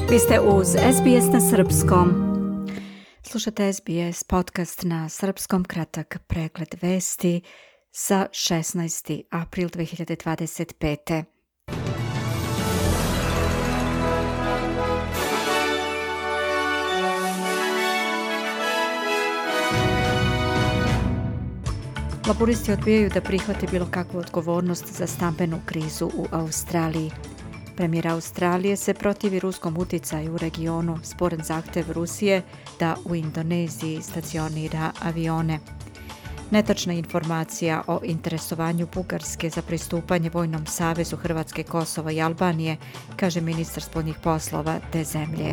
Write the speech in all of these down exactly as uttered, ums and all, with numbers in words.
Vi ste uz S B S na srpskom. Slušate S B S podcast na srpskom, kratak pregled vesti za šesnaesti april dve hiljade dvadeset pete. Laburisti odbijaju da prihvate bilo kakvu odgovornost za stambenu krizu u Australiji. Premijer Australije se protivi ruskom uticaju u regionu, sporan zahtev Rusije da u Indoneziji stacionira avione. Netačna informacija o interesovanju Bugarske za pristupanje Vojnom savezu Hrvatske, Kosova i Albanije, kaže ministar spoljnih poslova te zemlje.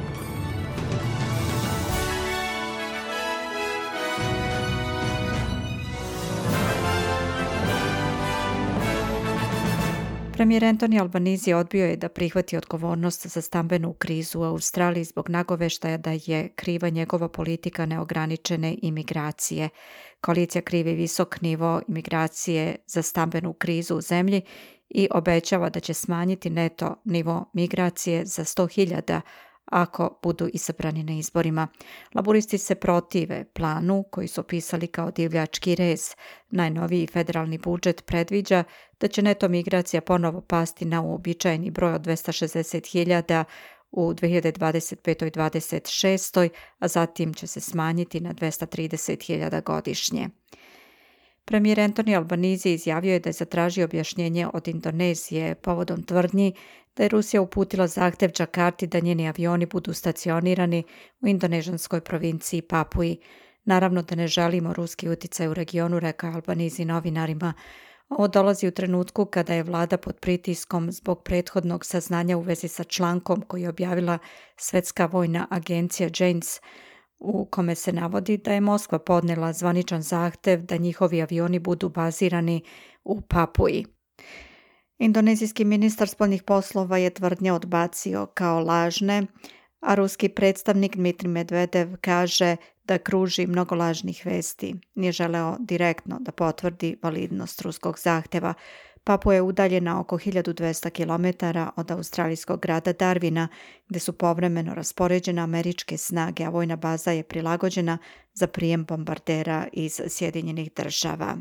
Premijer Anthony Albanese odbio je da prihvati odgovornost za stambenu krizu u Australiji zbog nagoveštaja da je kriva njegova politika neograničene imigracije. Koalicija krivi visok nivo imigracije za stambenu krizu u zemlji i obećava da će smanjiti neto nivo migracije za sto hiljada ako budu izabrani na izborima. Laburisti se protive planu koji su opisali kao divljački rez. Najnoviji federalni budžet predviđa da će neto migracija ponovo pasti na uobičajeni broj od dvesta šezdeset hiljada u dve hiljade dvadeset petoj dvadeset šestoj, a zatim će se smanjiti na dvesta trideset hiljada godišnje. Premijer Anthony Albanese izjavio je da je zatražio objašnjenje od Indonezije povodom tvrdnji da je Rusija uputila zahtev Džakarti da njeni avioni budu stacionirani u indonežanskoj provinciji Papuji. Naravno da ne želimo ruski uticaj u regionu, rekao Albanese novinarima. Ovo dolazi u trenutku kada je vlada pod pritiskom zbog prethodnog saznanja u vezi sa člankom koji je objavila Svetska vojna agencija JANES, u kome se navodi da je Moskva podnela zvaničan zahtev da njihovi avioni budu bazirani u Papuji. Indonezijski ministar spoljnih poslova je tvrdnje odbacio kao lažne, a ruski predstavnik Dmitrij Medvedev kaže da kruži mnogo lažnih vesti. Nije želeo direktno da potvrdi validnost ruskog zahteva. Papua je udaljena oko hiljadu dvesta kilometara od australijskog grada Darwina, gde su povremeno raspoređene američke snage, a vojna baza je prilagođena za prijem bombardera iz Sjedinjenih država.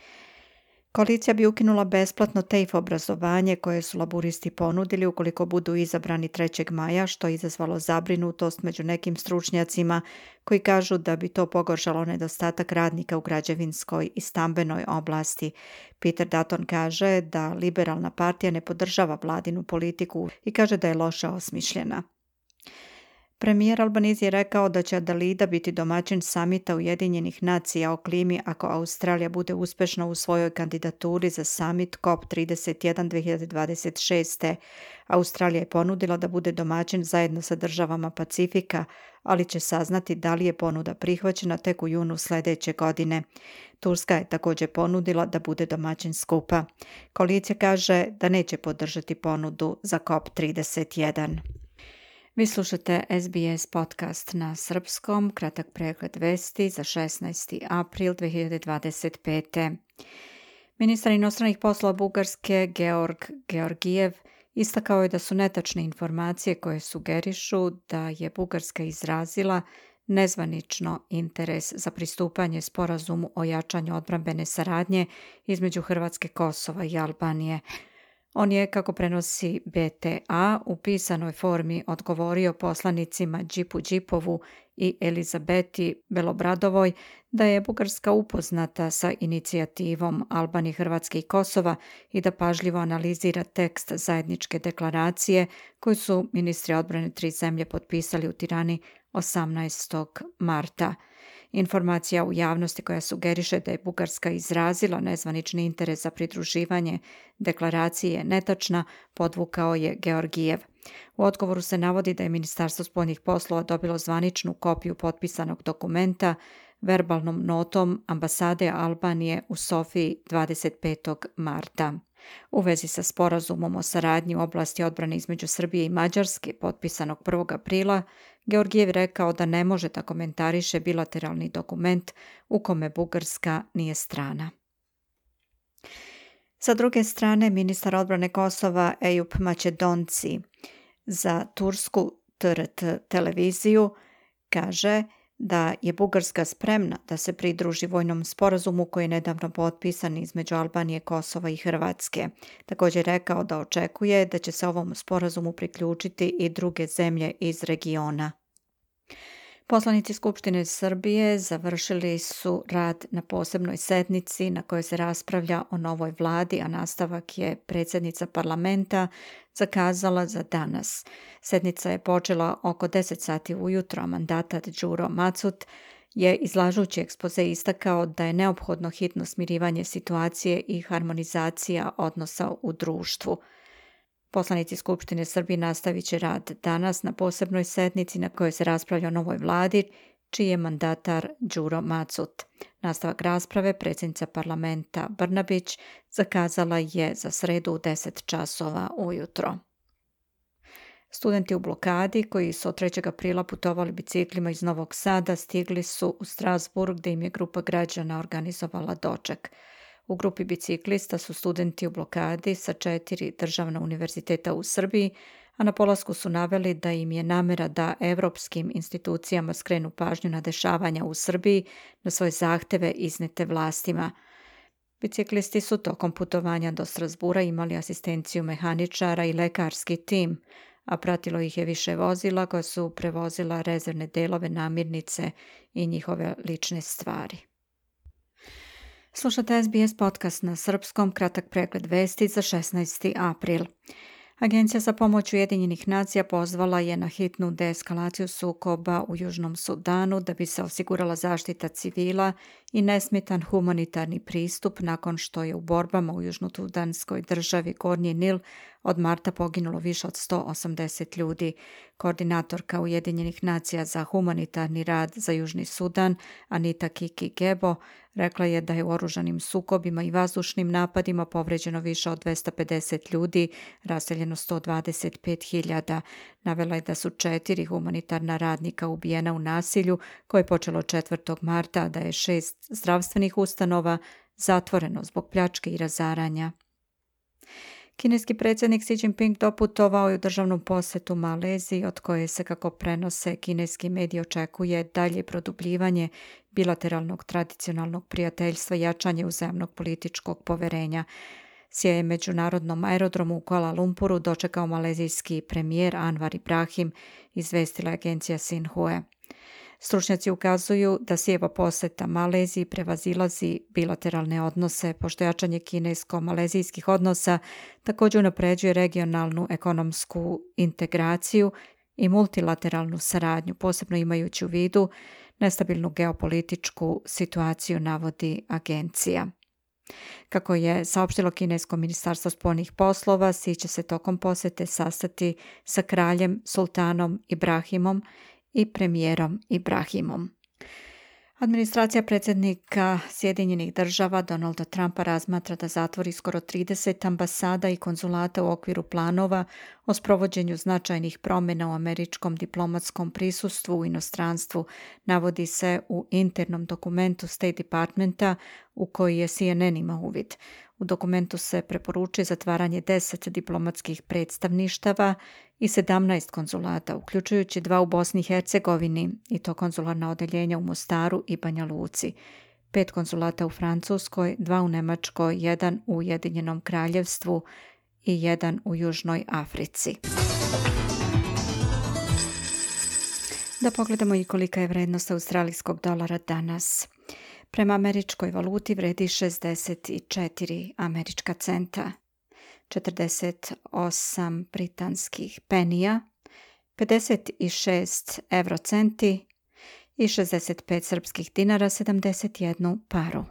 Koalicija bi ukinula besplatno T A F E obrazovanje koje su laburisti ponudili ukoliko budu izabrani trećeg maja, što je izazvalo zabrinutost među nekim stručnjacima koji kažu da bi to pogoršalo nedostatak radnika u građevinskoj i stambenoj oblasti. Peter Dutton kaže da liberalna partija ne podržava vladinu politiku i kaže da je loše osmišljena. Premijer Albanese je rekao da će Adelaida biti domaćin samita Ujedinjenih nacija o klimi ako Australija bude uspešna u svojoj kandidaturi za samit C O P trideset jedan dve hiljade dvadeset šeste. Australija je ponudila da bude domaćin zajedno sa državama Pacifika, ali će saznati da li je ponuda prihvaćena tek u junu sledeće godine. Turska je također ponudila da bude domaćin skupa. Koalicija kaže da neće podržati ponudu za C O P trideset jedan. Vi slušate S B S podcast na srpskom, kratak pregled vesti za šesnaesti april dve hiljade dvadeset pete. Ministar inostranih poslova Bugarske Georg Georgijev istakao je da su netačne informacije koje sugerišu da je Bugarska izrazila nezvanično interes za pristupanje sporazumu o jačanju odbrambene saradnje između Hrvatske, Kosova i Albanije. On je, kako prenosi B T A, u pisanoj formi odgovorio poslanicima Džipu Džipovu i Elizabeti Belobradovoj da je Bugarska upoznata sa inicijativom Albanije, Hrvatske i Kosova i da pažljivo analizira tekst zajedničke deklaracije koju su ministri odbrane tri zemlje potpisali u Tirani osamnaestog marta. Informacija u javnosti koja sugeriše da je Bugarska izrazila nezvanični interes za pridruživanje deklaracije je netačna, podvukao je Georgijev. U odgovoru se navodi da je Ministarstvo spoljnih poslova dobilo zvaničnu kopiju potpisanog dokumenta verbalnom notom ambasade Albanije u Sofiji dvadeset petog marta. U vezi sa sporazumom o saradnji u oblasti odbrane između Srbije i Mađarske, potpisanog prvog aprila, Georgijev rekao da ne može da komentariše bilateralni dokument u kome Bugarska nije strana. Sa druge strane, ministar odbrane Kosova Eyüp Makedonci za Tursku T R T televiziju, kaže da je Bugarska spremna da se pridruži vojnom sporazumu koji je nedavno potpisan između Albanije, Kosova i Hrvatske. Također je rekao da očekuje da će se ovom sporazumu priključiti i druge zemlje iz regiona. Poslanici Skupštine Srbije završili su rad na posebnoj sednici na kojoj se raspravlja o novoj vladi, a nastavak je predsjednica parlamenta zakazala za danas. Sednica je počela oko deset sati ujutro, a mandatar Đuro Macut je izlažući ekspoze istakao da je neophodno hitno smirivanje situacije i harmonizacija odnosa u društvu. Poslanici Skupštine Srbije nastavit će rad danas na posebnoj sednici na kojoj se raspravlja o novoj vladi, čiji je mandatar Đuro Macut. Nastavak rasprave predsjednica parlamenta Brnabić zakazala je za sredu u deset časova ujutro. Studenti u blokadi koji su od trećeg aprila putovali biciklima iz Novog Sada stigli su u Strasburg gdje im je grupa građana organizovala doček. U grupi biciklista su studenti u blokadi sa četiri državna univerziteta u Srbiji, a na polasku su naveli da im je namjera da evropskim institucijama skrenu pažnju na dešavanja u Srbiji, na svoje zahteve iznete vlastima. Biciklisti su tokom putovanja do Strasbura imali asistenciju mehaničara i lekarski tim, a pratilo ih je više vozila koja su prevozila rezervne delove, namirnice i njihove lične stvari. Slušate S B S podcast na srpskom, kratak pregled vesti za šesnaesti april. Agencija za pomoć Ujedinjenih nacija pozvala je na hitnu deeskalaciju sukoba u Južnom Sudanu da bi se osigurala zaštita civila i nesmetan humanitarni pristup nakon što je u borbama u južnosudanskoj državi Gornji Nil od marta poginulo više od sto osamdeset ljudi. Koordinatorka Ujedinjenih nacija za humanitarni rad za Južni Sudan, Anita Kiki Gebo, rekla je da je u oružanim sukobima i vazdušnim napadima povređeno više od dvesta pedeset ljudi, raseljeno sto dvadeset pet hiljada. Navela je da su četiri humanitarna radnika ubijena u nasilju koje je počelo četvrtog marta, a da je šest zdravstvenih ustanova zatvoreno zbog pljačke i razaranja. Kineski predsjednik Xi Jinping doputovao je u državnu posjetu Maleziji, od koje se, kako prenose kineski mediji, očekuje dalje produbljivanje bilateralnog tradicionalnog prijateljstva i jačanje uzajamnog političkog poverenja. Xi je međunarodnom aerodromu u Kuala Lumpuru dočekao malezijski premijer Anwar Ibrahim, izvestila agencija Xinhua. Stručnjaci ukazuju da Xijeva posjeta Maleziji prevazilazi bilateralne odnose, pošto jačanje kinesko-malezijskih odnosa također unapređuje regionalnu ekonomsku integraciju i multilateralnu saradnju, posebno imajući u vidu nestabilnu geopolitičku situaciju, navodi agencija. Kako je saopštilo kinesko ministarstvo spoljnih poslova, Xi će se tokom posjete sastati sa kraljem Sultanom Ibrahimom i premijerom Ibrahimom. Administracija predsjednika Sjedinjenih država Donalda Trumpa razmatra da zatvori skoro trideset ambasada i konzulata u okviru planova o sprovođenju značajnih promjena u američkom diplomatskom prisustvu u inostranstvu, navodi se u internom dokumentu State Departmenta u koji je C N N imao uvid. U dokumentu se preporučuje zatvaranje deset diplomatskih predstavništava i sedamnaest konzulata, uključujući dva u Bosni i Hercegovini, i to konzularna odeljenja u Mostaru i Banja Luci, pet konzulata u Francuskoj, dva u Nemačkoj, jedan u Ujedinjenom Kraljevstvu i jedan u Južnoj Africi. Da pogledamo i kolika je vrednost australijskog dolara danas. Prema američkoj valuti vredi šezdeset četiri američka centa, četrdeset osam britanskih penija, pedeset šest eurocenti i šezdeset pet srpskih dinara, sedamdeset jednu paru.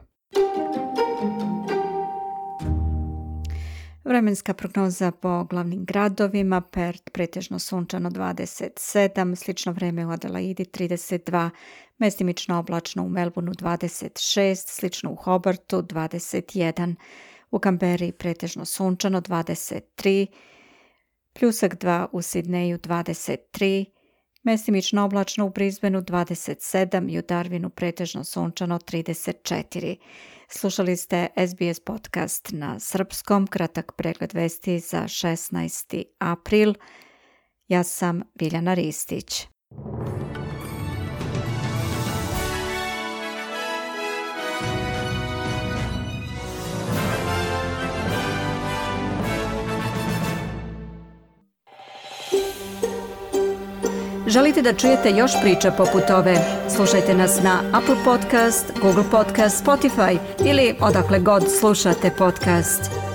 Vremenska prognoza po glavnim gradovima: Perth pretežno sunčano dvadeset sedam, slično vreme u Adelaidi trideset dva, mestimično oblačno u Melbourneu dvadeset šest, slično u Hobartu dvadeset jedan, u Canberri pretežno sunčano dvadeset tri, pljusak dva u Sidneju dvadeset tri, mestimično oblačno u Brisbaneu dvadeset sedam i u Darwinu pretežno sunčano trideset četiri. Slušali ste S B S podcast na srpskom, kratak pregled vesti za šesnaesti april. Ja sam Biljana Ristić. Želite da čujete još priča poput ove? Slušajte nas na Apple Podcast, Google Podcast, Spotify ili odakle god slušate podcast.